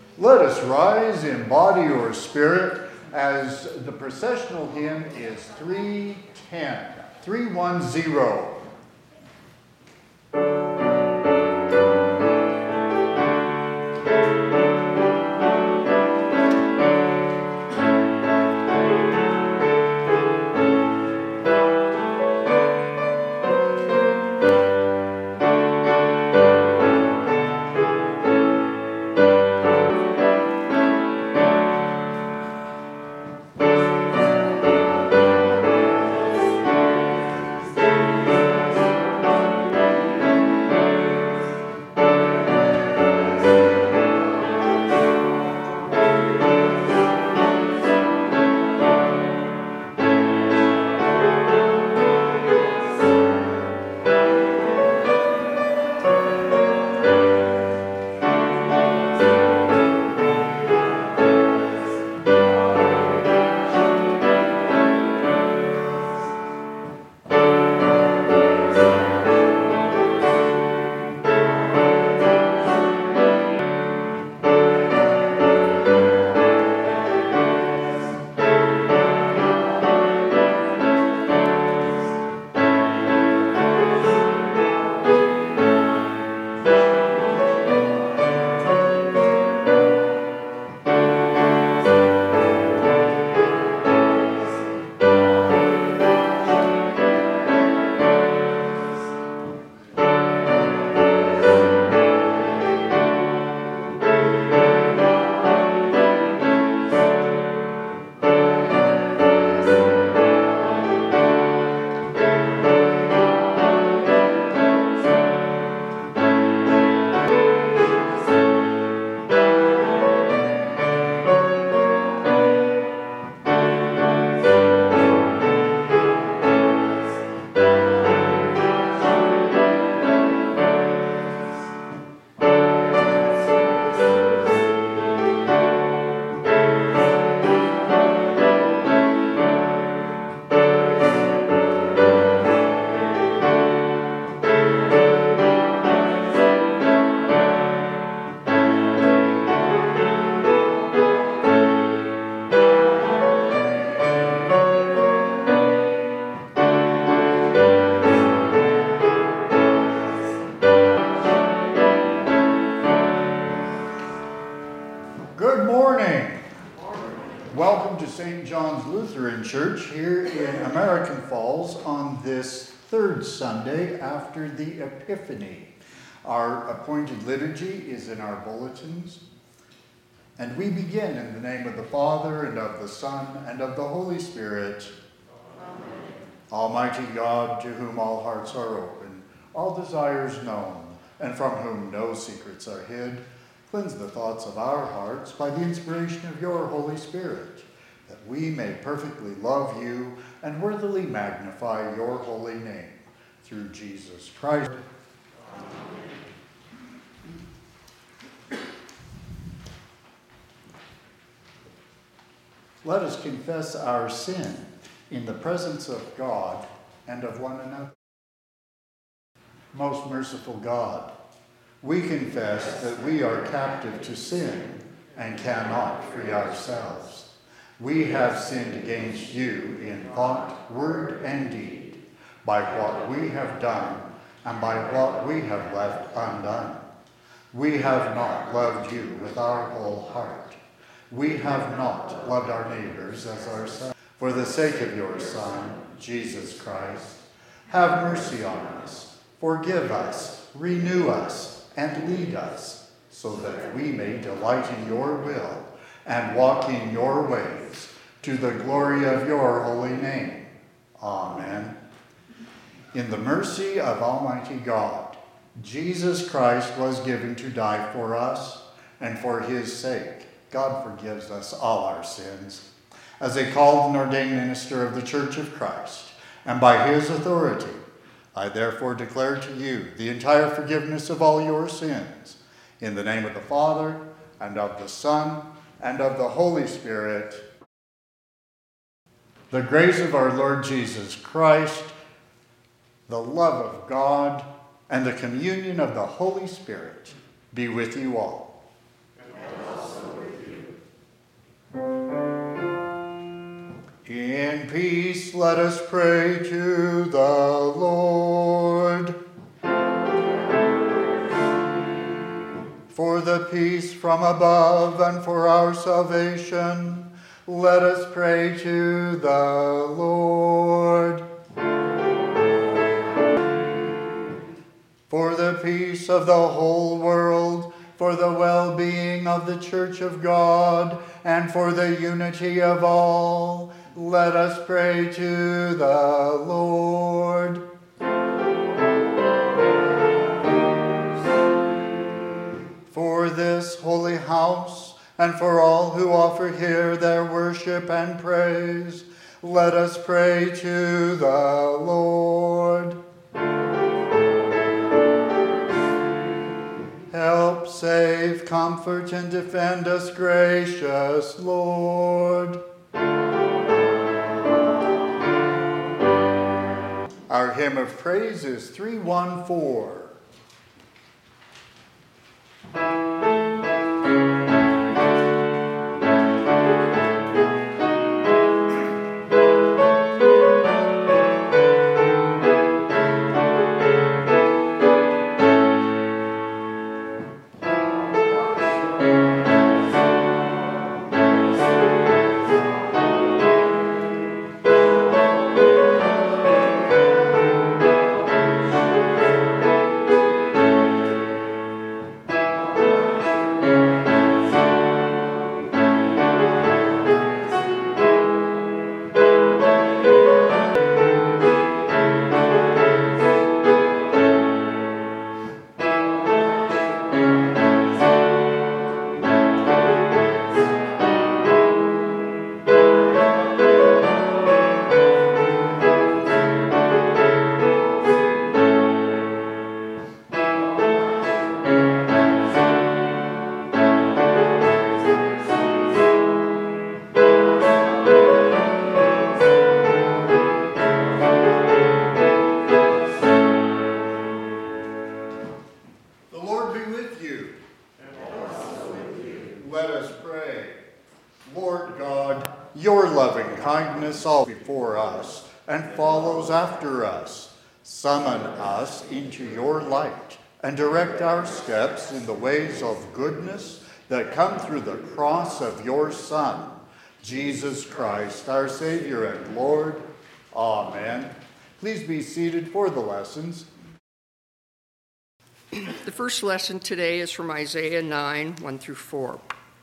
Let us rise in body or spirit as the processional hymn is 310. 310. Church here in American Falls on this third Sunday after the Epiphany. Our appointed liturgy is in our bulletins, and we begin in the name of the Father, and of the Son, and of the Holy Spirit. Amen. Almighty God, to whom all hearts are open, all desires known, and from whom no secrets are hid, cleanse the thoughts of our hearts by the inspiration of your Holy Spirit, that we may perfectly love you and worthily magnify your holy name. Through Jesus Christ. Amen. Let us confess our sin in the presence of God and of one another. Most merciful God, we confess that we are captive to sin and cannot free ourselves. We have sinned against you in thought, word, and deed, by what we have done and by what we have left undone. We have not loved you with our whole heart. We have not loved our neighbors as ourselves. For the sake of your Son, Jesus Christ, have mercy on us, forgive us, renew us, and lead us, so that we may delight in your will and walk in your ways, to the glory of your holy name. Amen. In the mercy of Almighty God, Jesus Christ was given to die for us, and for his sake, God forgives us all our sins. As a called and ordained minister of the Church of Christ, and by his authority, I therefore declare to you the entire forgiveness of all your sins, in the name of the Father, and of the Son, and of the Holy Spirit. The grace of our Lord Jesus Christ, the love of God, and the communion of the Holy Spirit be with you all. And also In peace, let us pray to the Lord. For the peace from above and for our salvation, let us pray to the Lord. For the peace of the whole world, for the well-being of the Church of God, and for the unity of all, let us pray to the Lord. For this holy house, and for all who offer here their worship and praise, let us pray to the Lord. Help, save, comfort, and defend us, gracious Lord. Our hymn of praise is 314. All before us and follows after us. Summon us into your light and direct our steps in the ways of goodness that come through the cross of your Son, Jesus Christ, our Savior and Lord. Amen. Please be seated for the lessons. The first lesson today is from Isaiah 9, 1 through 4.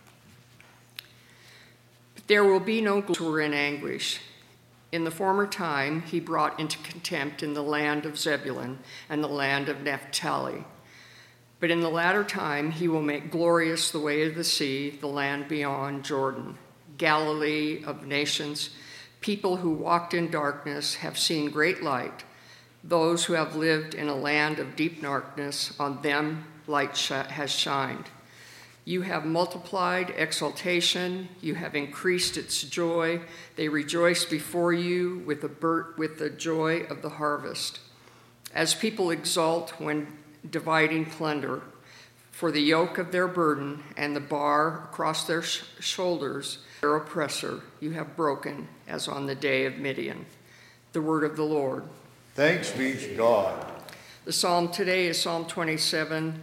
There will be no gloom who are in anguish. In the former time, he brought into contempt in the land of Zebulun and the land of Naphtali. But in the latter time, he will make glorious the way of the sea, the land beyond Jordan. Galilee of nations, people who walked in darkness have seen great light. Those who have lived in a land of deep darkness, on them light has shined. You have multiplied exaltation, you have increased its joy. They rejoice before you with the joy of the harvest. As people exult when dividing plunder, for the yoke of their burden and the bar across their shoulders, their oppressor, you have broken, as on the day of Midian. The word of the Lord. Thanks be to God. The psalm today is Psalm 27,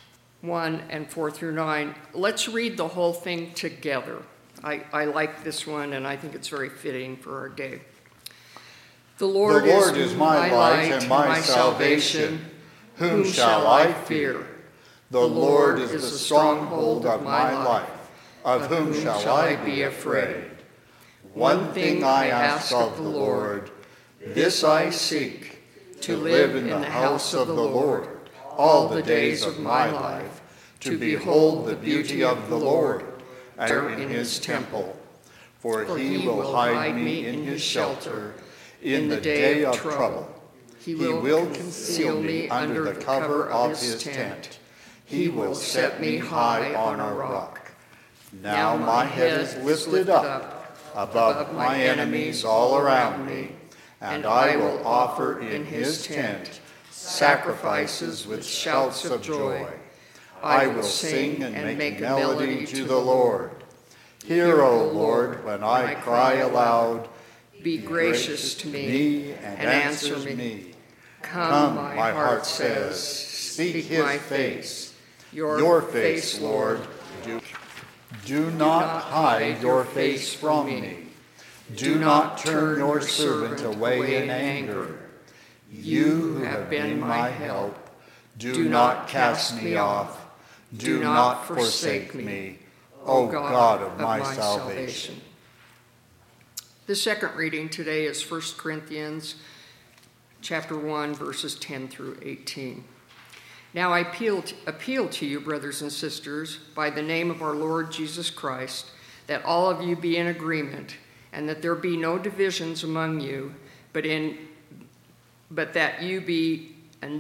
1 and 4 through 9. Let's read the whole thing together. I like this one, and I think it's very fitting for our day. The Lord is my light and my salvation. Whom shall I fear? The Lord is the stronghold of my life. Of whom shall I be afraid? One thing I ask of the Lord, this I seek, to live in the house of the Lord all the days of my life, to behold the beauty of the Lord, and in his temple. For he will hide me in his shelter in the day of trouble. He will conceal me under the cover of his tent. He will set me high on a rock. Now my head is lifted up above my enemies all around me, and I will offer in his tent sacrifices with shouts of joy. I will sing and make melody to the Lord. Hear, O Lord, when I cry aloud. Be gracious to me and answer me. Come, my heart says, seek my face. Your face, Lord, do not hide your face from me. Do not turn your servant away in anger. You who have been my help, do not cast me off. Do not forsake me, O God of my salvation. The second reading today is 1 Corinthians chapter 1, verses 10 through 18. Now I appeal to you, brothers and sisters, by the name of our Lord Jesus Christ, that all of you be in agreement, and that there be no divisions among you, but that you be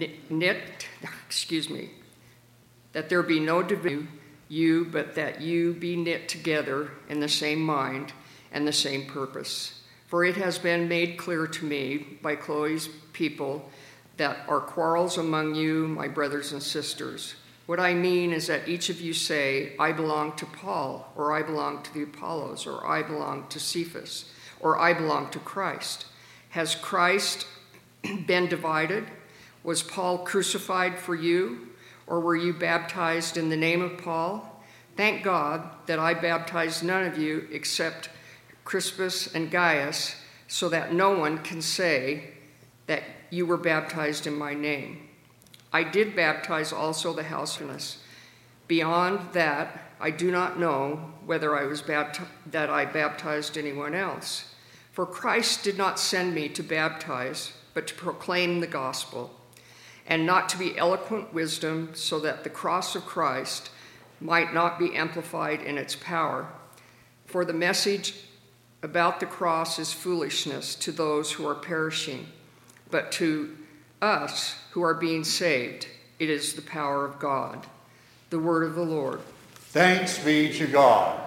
that there be no division you, but that you be knit together in the same mind and the same purpose. For it has been made clear to me by Chloe's people that are quarrels among you, my brothers and sisters. What I mean is that each of you say, I belong to Paul, or I belong to the Apollos, or I belong to Cephas, or I belong to Christ. Has Christ been divided? Was Paul crucified for you, or were you baptized in the name of Paul? Thank God that I baptized none of you except Crispus and Gaius, so that no one can say that you were baptized in my name. I did baptize also the house of Eunice. Beyond that, I do not know whether I baptized anyone else. For Christ did not send me to baptize, but to proclaim the gospel, and not to be eloquent wisdom, so that the cross of Christ might not be amplified in its power. For the message about the cross is foolishness to those who are perishing, but to us who are being saved, it is the power of God. The word of the Lord. Thanks be to God.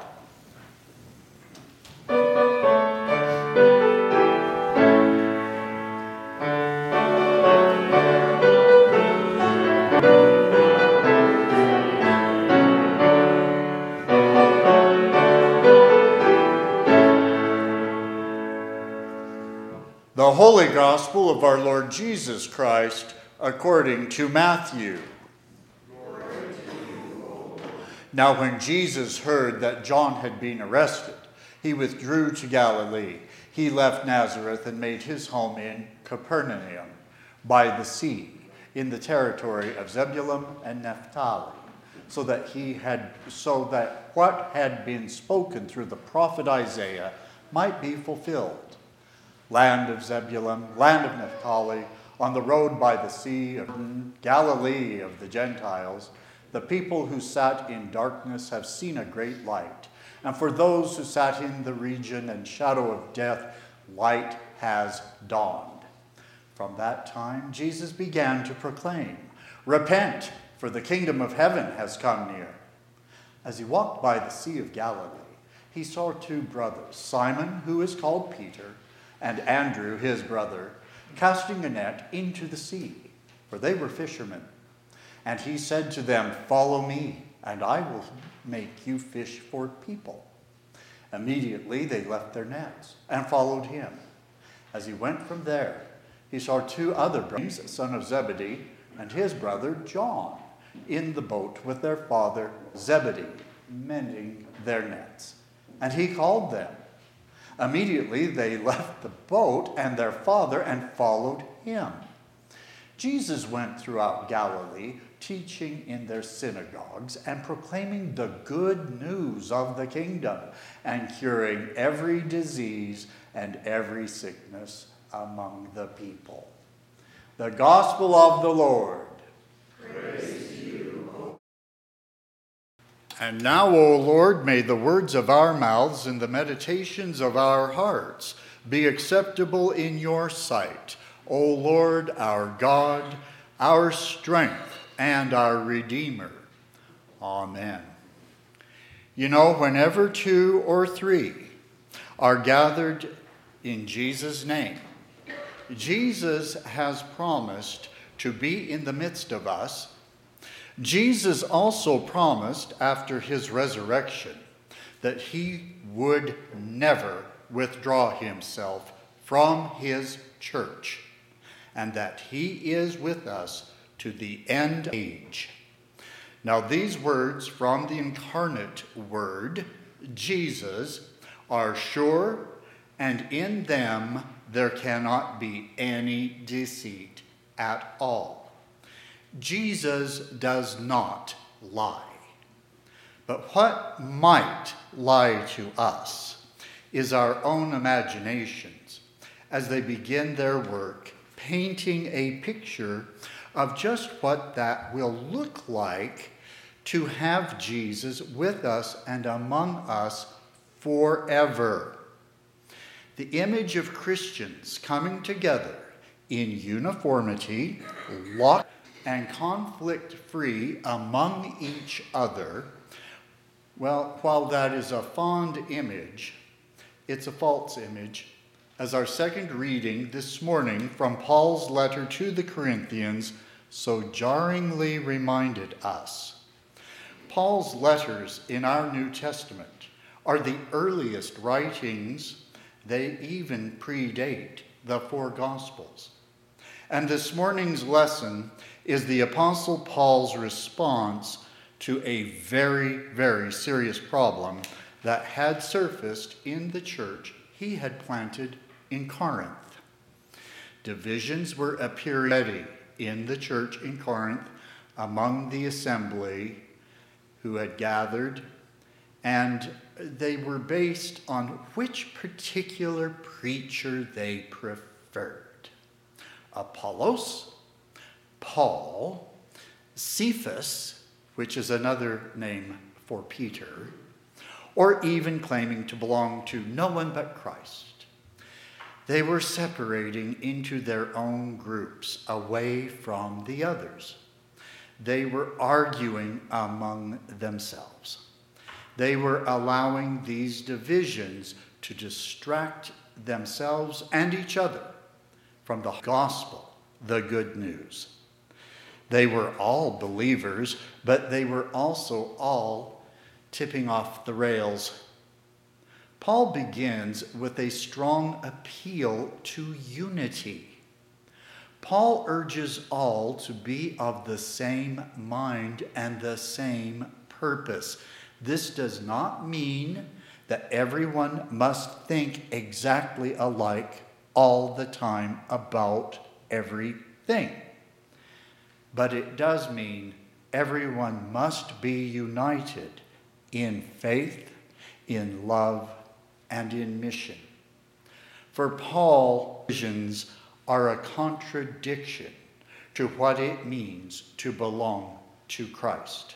The Holy Gospel of our Lord Jesus Christ according to Matthew. Glory to you, Lord. Now when Jesus heard that John had been arrested, he withdrew to Galilee. He left Nazareth and made his home in Capernaum by the sea, in the territory of Zebulun and Naphtali, so that what had been spoken through the prophet Isaiah might be fulfilled. Land of Zebulun, land of Naphtali, on the road by the sea of Galilee of the Gentiles, the people who sat in darkness have seen a great light. And for those who sat in the region and shadow of death, light has dawned. From that time, Jesus began to proclaim, Repent, for the kingdom of heaven has come near. As he walked by the Sea of Galilee, he saw two brothers, Simon, who is called Peter, and Andrew, his brother, casting a net into the sea, for they were fishermen. And he said to them, Follow me, and I will make you fish for people. Immediately they left their nets and followed him. As he went from there, he saw two other brothers, son of Zebedee, and his brother John, in the boat with their father Zebedee, mending their nets. And he called them. Immediately they left the boat and their father and followed him. Jesus went throughout Galilee, teaching in their synagogues and proclaiming the good news of the kingdom and curing every disease and every sickness among the people. The gospel of the Lord. Praise to you, O. And now, O Lord, may the words of our mouths and the meditations of our hearts be acceptable in your sight, O Lord, our God, our strength, and our Redeemer. Amen. You know, whenever two or three are gathered in Jesus' name, Jesus has promised to be in the midst of us. Jesus also promised after his resurrection that he would never withdraw himself from his church, and that he is with us to the end of age. Now these words from the incarnate Word, Jesus, are sure, and in them there cannot be any deceit at all. Jesus does not lie. But what might lie to us is our own imaginations as they begin their work, painting a picture of just what that will look like to have Jesus with us and among us forever. The image of Christians coming together in uniformity, locked and conflict-free among each other, well, while that is a fond image, it's a false image, as our second reading this morning from Paul's letter to the Corinthians so jarringly reminded us. Paul's letters in our New Testament are the earliest writings. They even predate the four Gospels. And this morning's lesson is the Apostle Paul's response to a very, very serious problem that had surfaced in the church he had planted in Corinth. Divisions were appearing already in the church in Corinth among the assembly who had gathered, and they were based on which particular preacher they preferred. Apollos, Paul, Cephas, which is another name for Peter, or even claiming to belong to no one but Christ. They were separating into their own groups away from the others. They were arguing among themselves. They were allowing these divisions to distract themselves and each other from the gospel, the good news. They were all believers, but they were also all tipping off the rails. Paul begins with a strong appeal to unity. Paul urges all to be of the same mind and the same purpose. This does not mean that everyone must think exactly alike all the time about everything. But it does mean everyone must be united in faith, in love, and in mission. For Paul, visions are a contradiction to what it means to belong to Christ.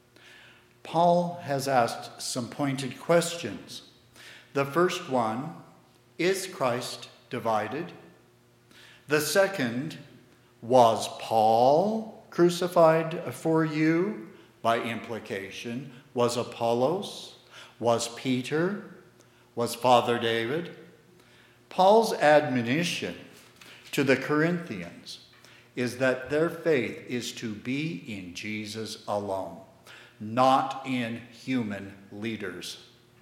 Paul has asked some pointed questions. The first one, is Christ divided? The second, was Paul crucified for you? By implication, was Apollos? Was Peter? Was Father David? Paul's admonition to the Corinthians is that their faith is to be in Jesus alone, not in human leaders.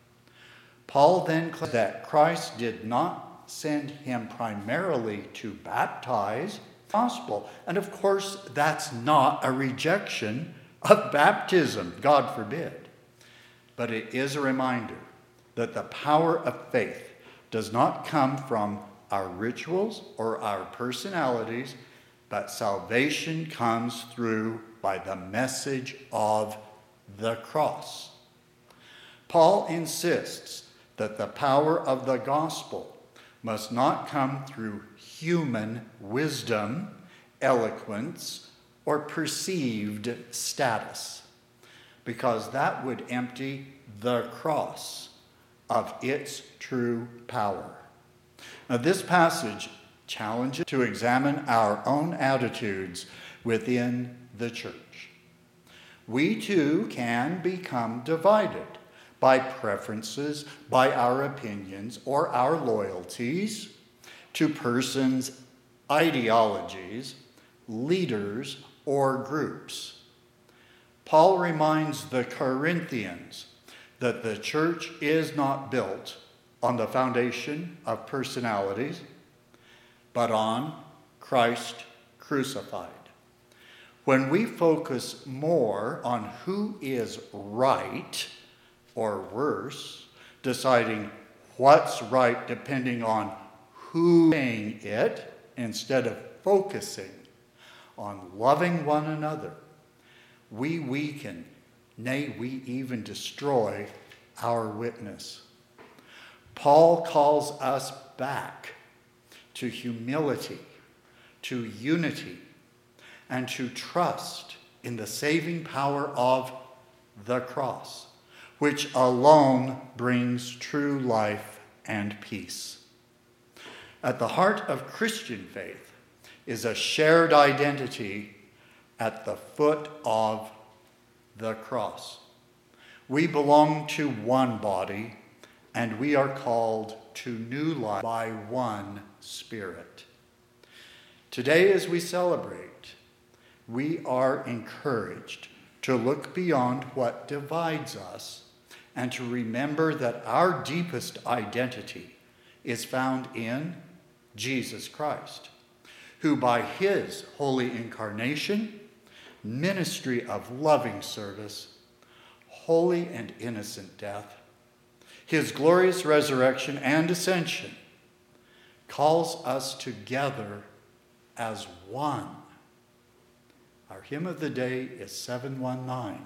Paul then claims that Christ did not send him primarily to baptize the gospel. And of course, that's not a rejection of baptism, God forbid. But it is a reminder that the power of faith does not come from our rituals or our personalities, but salvation comes through by the message of the cross. Paul insists that the power of the gospel must not come through human wisdom, eloquence, or perceived status, because that would empty the cross of its true power. Now, this passage challenges to examine our own attitudes within the church. We too can become divided by preferences, by our opinions, or our loyalties to persons, ideologies, leaders, or groups. Paul reminds the Corinthians that the church is not built on the foundation of personalities, but on Christ crucified. When we focus more on who is right or worse, deciding what's right depending on who's saying it, instead of focusing on loving one another, we weaken, nay, we even destroy our witness. Paul calls us back to humility, to unity, and to trust in the saving power of the cross, which alone brings true life and peace. At the heart of Christian faith is a shared identity at the foot of the cross. We belong to one body, and we are called to new life by one Spirit. Today, as we celebrate, we are encouraged to look beyond what divides us and to remember that our deepest identity is found in Jesus Christ, who by his holy incarnation, ministry of loving service, holy and innocent death, his glorious resurrection and ascension, calls us together as one. Our hymn of the day is 719.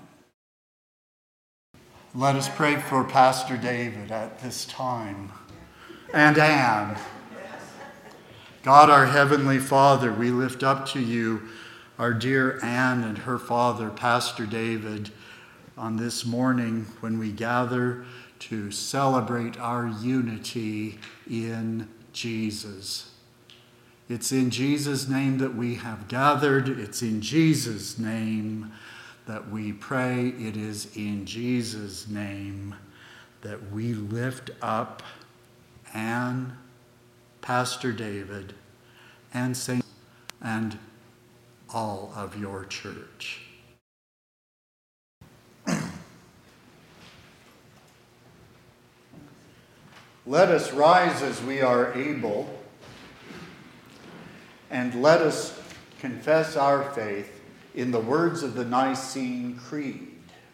Let us pray for Pastor David at this time, and Anne. God, our Heavenly Father, we lift up to you our dear Anne and her father, Pastor David, on this morning when we gather to celebrate our unity in Jesus. It's in Jesus' name that we have gathered. It's in Jesus' name that we pray. It is in Jesus' name that we lift up Anne, Pastor David, and saints, and all of your church. Let us rise as we are able, and let us confess our faith in the words of the Nicene Creed.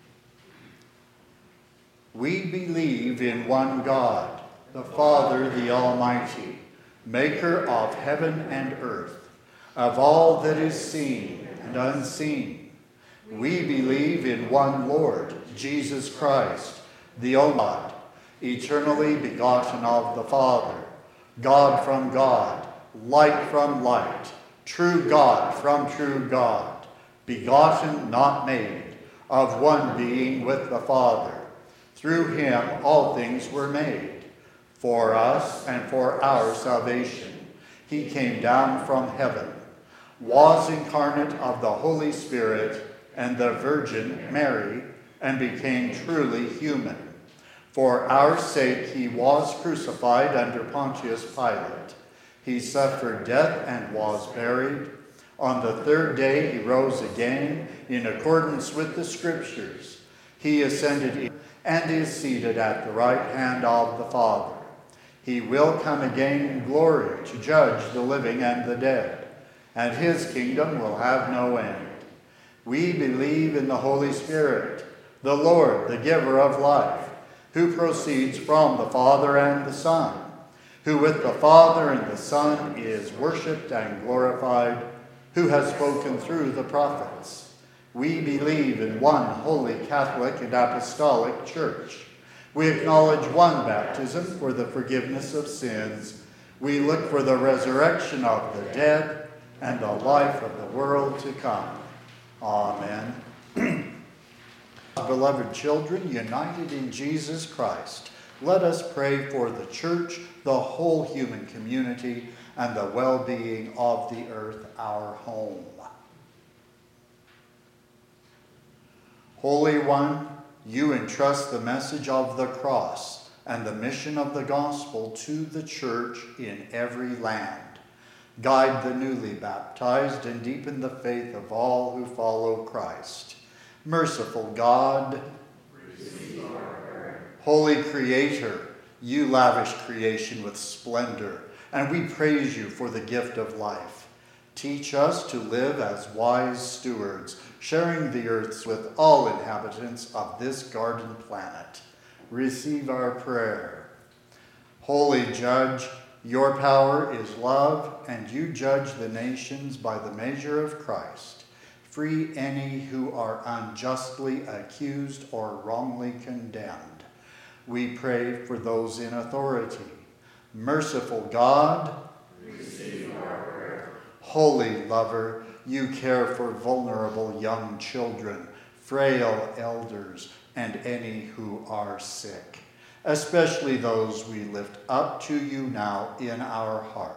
We believe in one God, the Father, the Almighty, maker of heaven and earth, of all that is seen and unseen. We believe in one Lord, Jesus Christ, the only God, eternally begotten of the Father, God from God, light from light, true God from true God, begotten, not made, of one being with the Father. Through him all things were made. For us and for our salvation, he came down from heaven, was incarnate of the Holy Spirit and the Virgin Mary, and became truly human. For our sake he was crucified under Pontius Pilate. He suffered death and was buried. On the third day he rose again in accordance with the Scriptures. He ascended and is seated at the right hand of the Father. He will come again in glory to judge the living and the dead, and his kingdom will have no end. We believe in the Holy Spirit, the Lord, the giver of life, who proceeds from the Father and the Son, who with the Father and the Son is worshipped and glorified, who has spoken through the prophets. We believe in one holy Catholic and Apostolic Church. We acknowledge one baptism for the forgiveness of sins. We look for the resurrection of the dead and the life of the world to come. Amen. Beloved children, united in Jesus Christ, let us pray for the church, the whole human community, and the well-being of the earth, our home. Holy One, you entrust the message of the cross and the mission of the gospel to the church in every land. Guide the newly baptized and deepen the faith of all who follow Christ. Merciful God, receive our prayer. Holy Creator, you lavish creation with splendor and we praise you for the gift of life. Teach us to live as wise stewards, sharing the earth with all inhabitants of this garden planet. Receive our prayer. Holy Judge, your power is love, and you judge the nations by the measure of Christ. Free any who are unjustly accused or wrongly condemned. We pray for those in authority. Merciful God, receive our prayer. Holy Lover, you care for vulnerable young children, frail elders, and any who are sick, especially those we lift up to you now in our heart.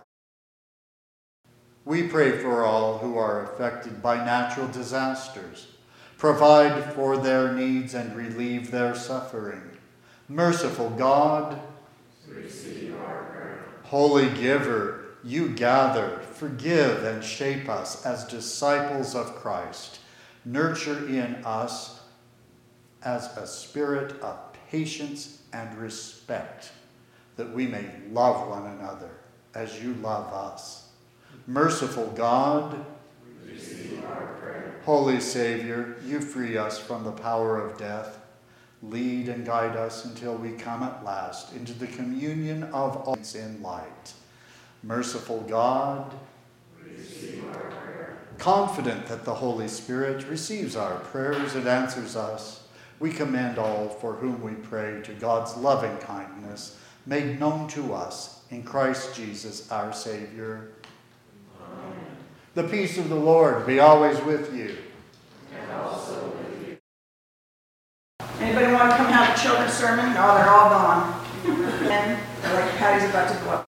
We pray for all who are affected by natural disasters. Provide for their needs and relieve their suffering. Merciful God, receive our prayer. Holy Giver, you gather, forgive, and shape us as disciples of Christ. Nurture in us as a spirit of patience and respect, that we may love one another as you love us. Merciful God, receive our prayer. Holy Savior, you free us from the power of death. Lead and guide us until we come at last into the communion of all in light. Merciful God, receive our prayer. Confident that the Holy Spirit receives our prayers and answers us, we commend all for whom we pray to God's loving kindness, made known to us in Christ Jesus our Savior. Amen. The peace of the Lord be always with you. And also with you. Anybody want to come have a children's sermon? No, they're all gone. And like Patty's about to go up.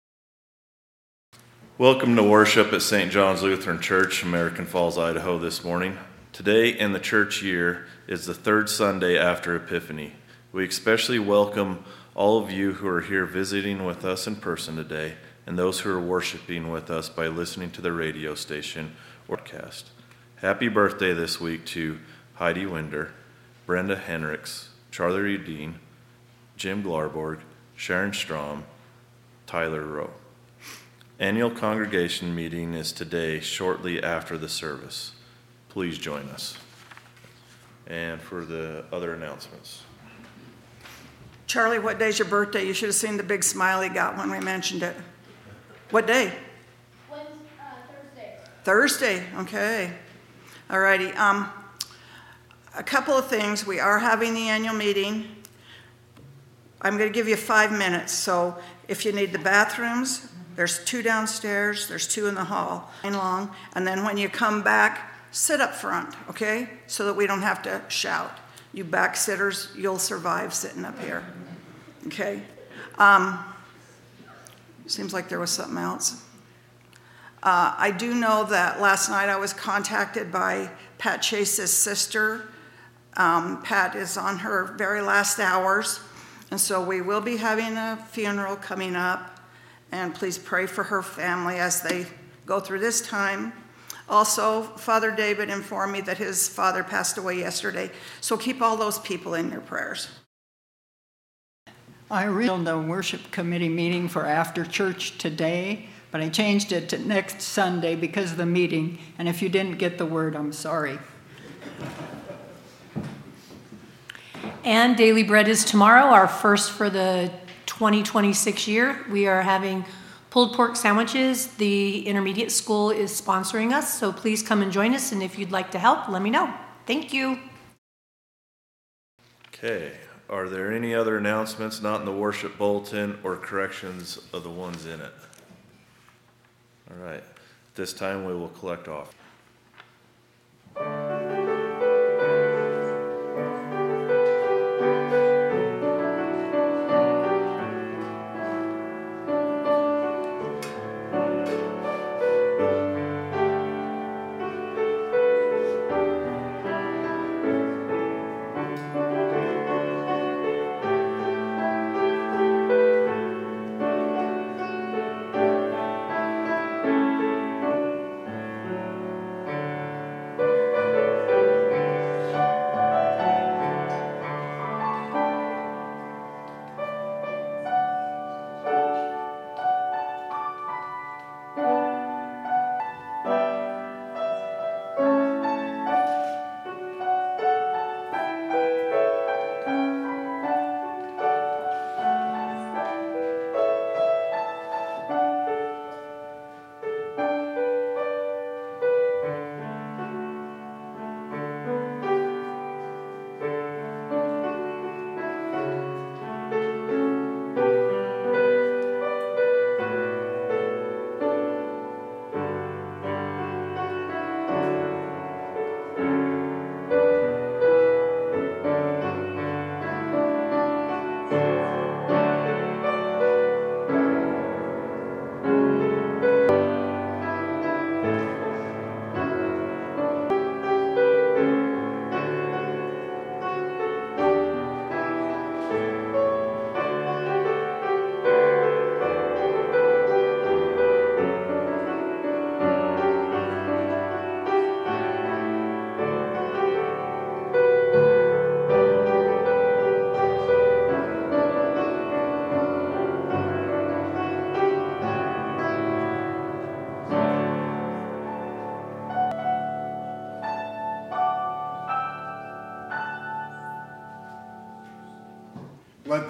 Welcome to worship at St. John's Lutheran Church, American Falls, Idaho this morning. Today in the church year is the third Sunday after Epiphany. We especially welcome all of you who are here visiting with us in person today and those who are worshiping with us by listening to the radio station or podcast. Happy birthday this week to Heidi Winder, Brenda Henricks, Charlie Dean, Jim Glarborg, Sharon Strom, Tyler Rowe. Annual congregation meeting is today shortly after the service. Please join us. And for the other announcements. Charlie, what day's your birthday? You should have seen the big smile he got when we mentioned it. What day? Thursday. Thursday, okay. All righty. A couple of things. We are having the annual meeting. I'm going to give you 5 minutes. So if you need the bathrooms, there's 2 downstairs, there's 2 in the hall, long. And then when you come back, sit up front, okay? So that we don't have to shout. You back sitters, you'll survive sitting up here, okay? Seems like there was something else. I do know that last night I was contacted by Pat Chase's sister. Pat is on her very last hours, and so we will be having a funeral coming up, and please pray for her family as they go through this time. Also, Father David informed me that his father passed away yesterday, so keep all those people in your prayers. I read the worship committee meeting for after church today, but I changed it to next Sunday because of the meeting, and if you didn't get the word, I'm sorry. And Daily Bread is tomorrow, our first for the 2026 year. We are having pulled pork sandwiches. The intermediate school is sponsoring us, so please come and join us, and if you'd like to help, let me know. Thank you. Okay, are there any other announcements not in the worship bulletin or corrections of the ones in it? All right, at this time we will collect off.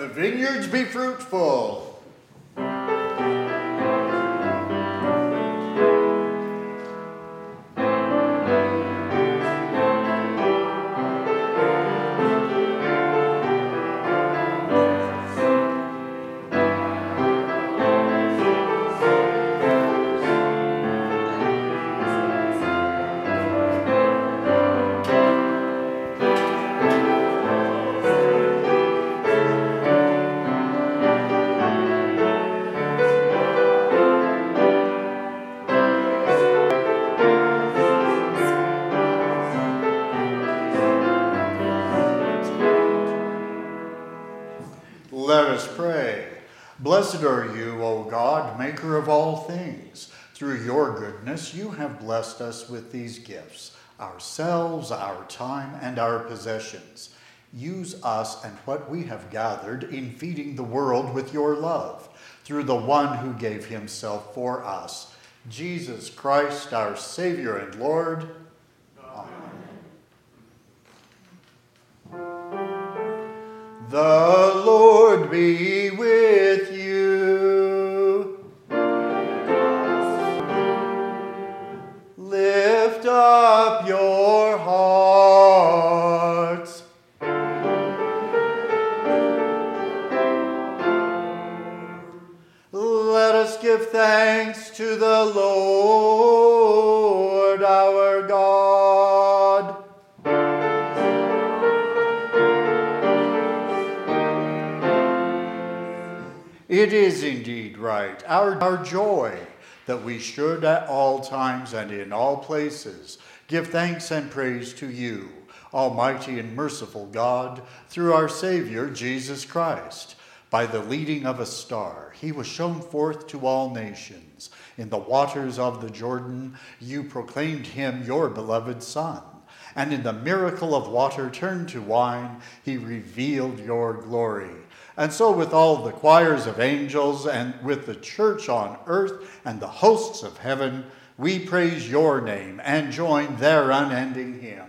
the vineyards be fruitful. Let us pray. Blessed are you, O God, maker of all things. Through your goodness, you have blessed us with these gifts, ourselves, our time, and our possessions. Use us and what we have gathered in feeding the world with your love, through the one who gave himself for us, Jesus Christ, our Savior and Lord. The Lord be with you. Lift up your hearts. Let us give thanks to the Lord our God. It is indeed right, our joy, that we should at all times and in all places give thanks and praise to you, Almighty and merciful God, through our Savior, Jesus Christ. By the leading of a star, he was shown forth to all nations. In the waters of the Jordan, you proclaimed him your beloved Son. And in the miracle of water turned to wine, he revealed your glory. And so with all the choirs of angels and with the church on earth and the hosts of heaven, we praise your name and join their unending hymn.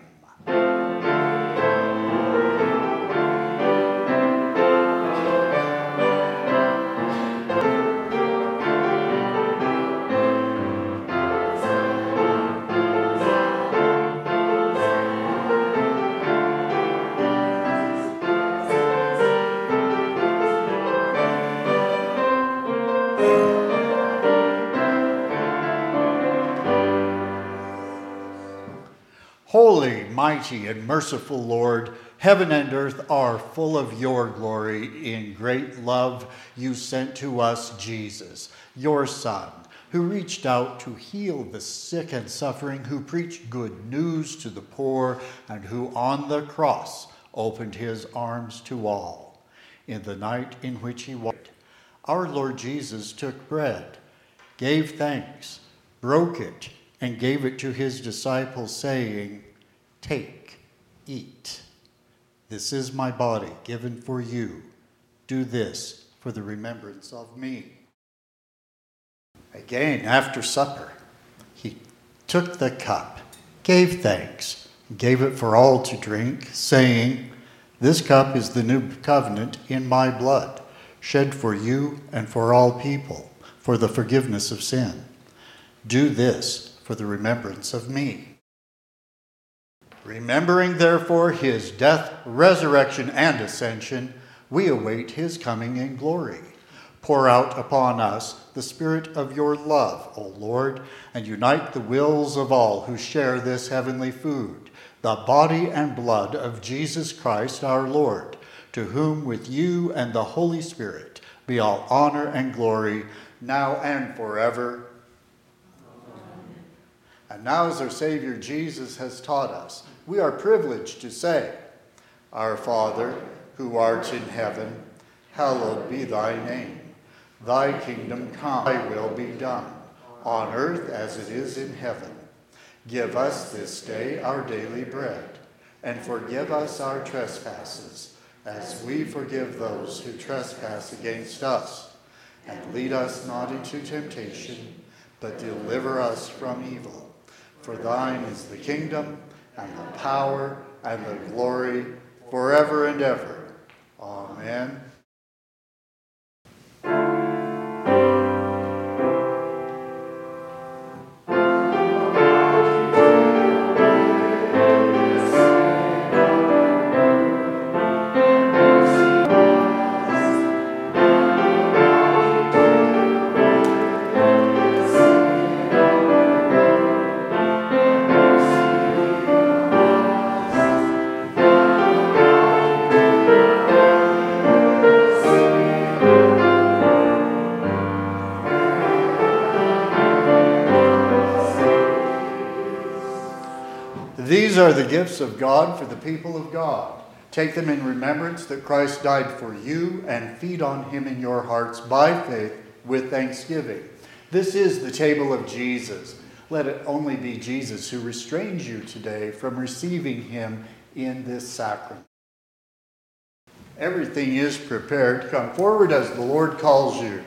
Holy, mighty, and merciful Lord, heaven and earth are full of your glory. In great love you sent to us Jesus, your Son, who reached out to heal the sick and suffering, who preached good news to the poor, and who on the cross opened his arms to all. In the night in which he walked, our Lord Jesus took bread, gave thanks, broke it, and gave it to his disciples, saying, "Take, eat. This is my body given for you. Do this for the remembrance of me." Again, after supper, he took the cup, gave thanks, gave it for all to drink, saying, "This cup is the new covenant in my blood, shed for you and for all people, for the forgiveness of sin. Do this for the remembrance of me." Remembering, therefore, his death, resurrection, and ascension, we await his coming in glory. Pour out upon us the spirit of your love, O Lord, and unite the wills of all who share this heavenly food, the body and blood of Jesus Christ our Lord, to whom with you and the Holy Spirit be all honor and glory, now and forever. And now, as our Savior Jesus has taught us, we are privileged to say, "Our Father, who art in heaven, hallowed be thy name. Thy kingdom come, thy will be done, on earth as it is in heaven. Give us this day our daily bread, and forgive us our trespasses, as we forgive those who trespass against us. And lead us not into temptation, but deliver us from evil. For thine is the kingdom, and the power, and the glory, forever and ever. Amen. These are the gifts of God for the people of God. Take them in remembrance that Christ died for you, and feed on him in your hearts by faith with thanksgiving. This is the table of Jesus. Let it only be Jesus who restrains you today from receiving him in this sacrament. Everything is prepared. Come forward as the Lord calls you.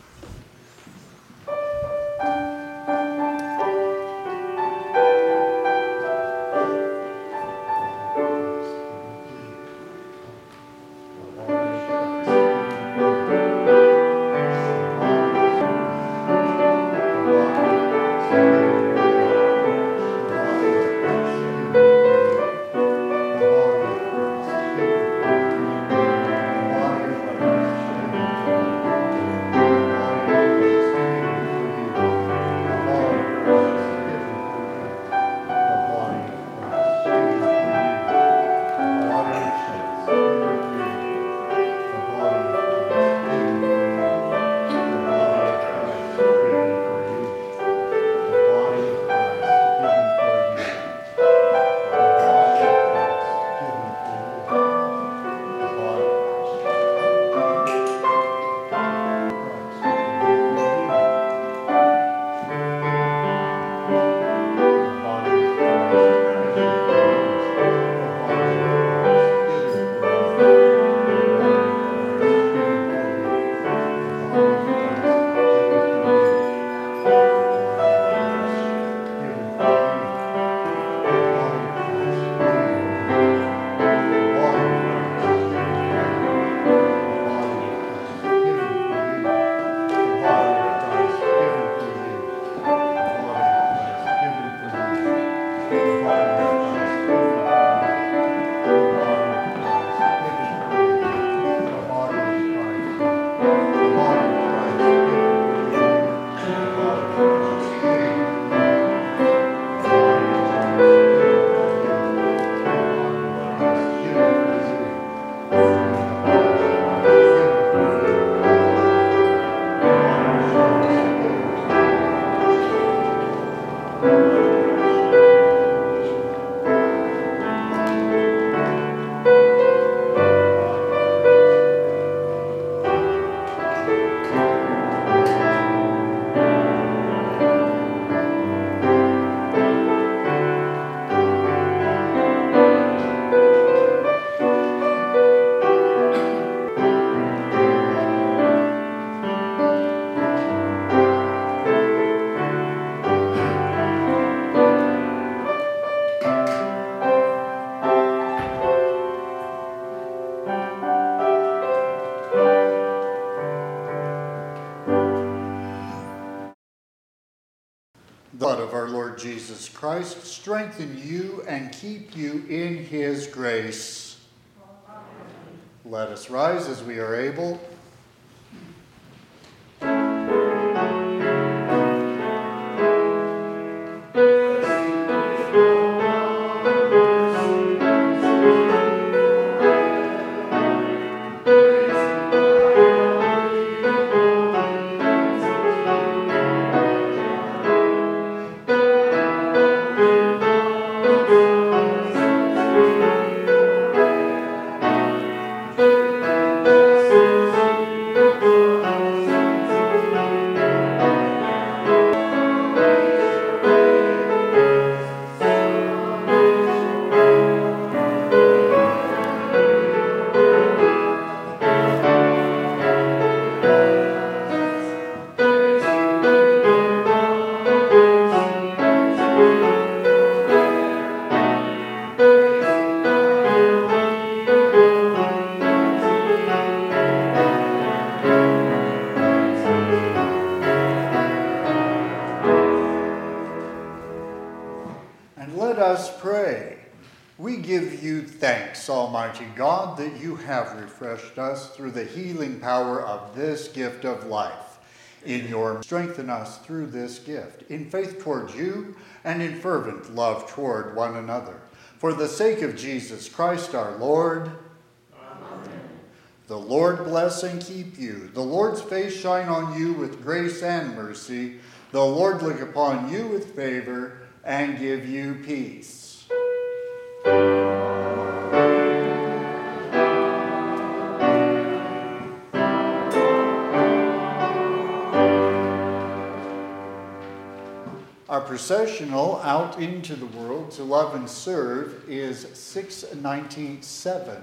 The blood of our Lord Jesus Christ strengthen you and keep you in his grace. Let us rise as we are able. We give you thanks, Almighty God, that you have refreshed us through the healing power of this gift of life. Strengthen us through this gift, in faith toward you and in fervent love toward one another. For the sake of Jesus Christ our Lord. Amen. The Lord bless and keep you. The Lord's face shine on you with grace and mercy. The Lord look upon you with favor and give you peace. Our processional out into the world to love and serve is 697.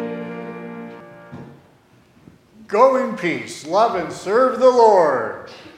Go in peace, love and serve the Lord.